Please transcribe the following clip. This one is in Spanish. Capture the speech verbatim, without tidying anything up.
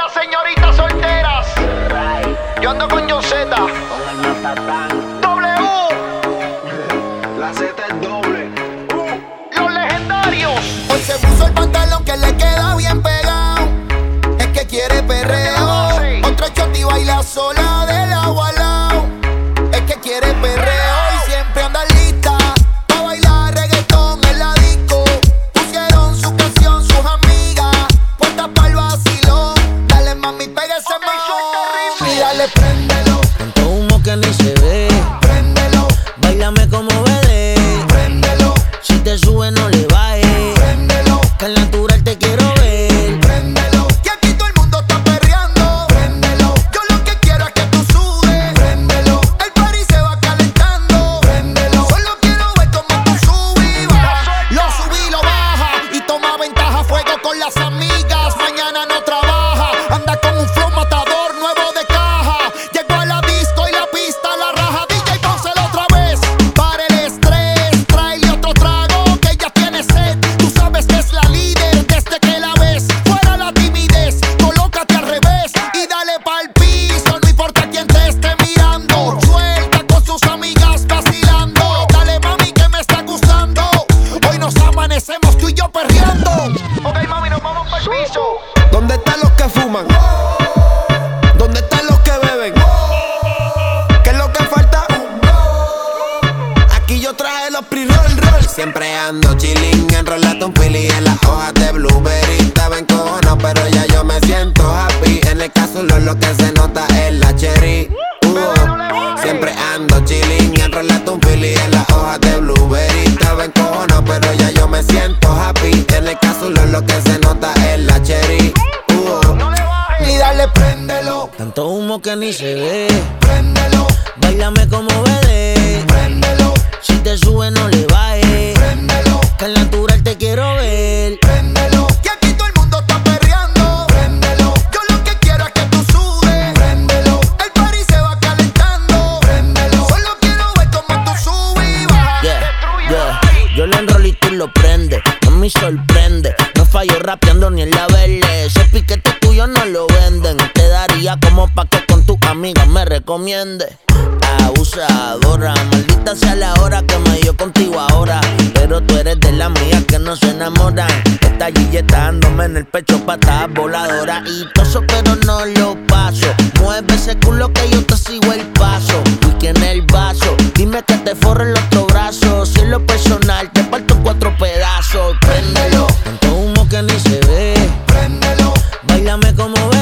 las señoritas solteras. Yo ando con John Z. W. La Z es doble. Los legendarios. Hoy se puso el pantalón que le queda bien pegado. Es que quiere perreo. Otro shot y baila sola del agua al lado. Es que quiere perreo y siempre anda lista pa' bailar reggaetón en la disco. Pusieron su canción sus amigas, puestas pa'l vacilón. Dale mami, pégase más y dale préndelo. Tanto humo que ni se ve. Préndelo, Báilame como bebé. préndelo, Si te sube no le bajes. préndelo, Que al natural te quiero ver. préndelo. Que aquí todo el mundo está perreando. Préndelo, yo lo que quiero es que tú sudes. Préndelo, el party se va calentando. Préndelo, solo quiero ver cómo tú subes y bajas. Lo subí y lo baja y toma ventaja. Fuego con las amigas, mañana no trabaja. Anda con un flow matador nuevo de caja. Llegó a la disco y la pista la raja. D J pónselo otra vez para el estrés. Tráele otro trago que ella tiene sed. Tú sabes que es la líder desde que la ves. Fuera la timidez, colócate al revés y dale pa'l piso. No importa quién te esté mirando. Suelta con sus amigas vacilando. Dale mami que me está gustando. Hoy nos amanecemos tú y yo perreando. Ok, mami, nos vamos para el piso. ¿Dónde están los que fuman? ¿Dónde están los que beben? ¿Qué es lo que falta? Aquí yo traje los pre-roll roll. Siempre ando chilling, enrolate un fili en las hojas de blueberry. Estaba encojonado, pero ya yo me siento happy. En el caso lo, lo que se nota es la cherry. Uh, siempre ando chilling, enrolate un fili en las hojas de blueberry. Estaba encojonado, pero ya yo me siento happy. En el caso lo, lo que se nota es la cherry. Uh, No le bajes. Y dale préndelo, Tanto humo que ni se ve. préndelo, Báilame como bebé. préndelo, Si te sube no le bajes. préndelo, Que al natural te quiero ver. préndelo. Que aquí todo el mundo está perreando. Préndelo, yo lo que quiero es que tú sudes. Préndelo, el party se va calentando. Préndelo, solo quiero ver cómo tú subes y bajas. Yeah, yeah. Yo lo enrollo y tú lo prendes. No me sorprende. No fallo rapeando ni en la verde. Ese piquete tuyo no lo venden. Te daría como pa' que con tus amigas me recomiende. Abusadora, maldita sea la hora que me dio contigo ahora. Pero tú eres de las mías que no se enamoran. Esta gilleta dándome en el pecho patas voladora. Y toso pero no lo paso. Mueve ese culo que yo te sigo el paso. Whisky en el vaso, dime que te forre el otro brazo. Si en lo personal te parto en cuatro pedazos. Préndelo, tanto humo que ni se ve. Préndelo, Báilame como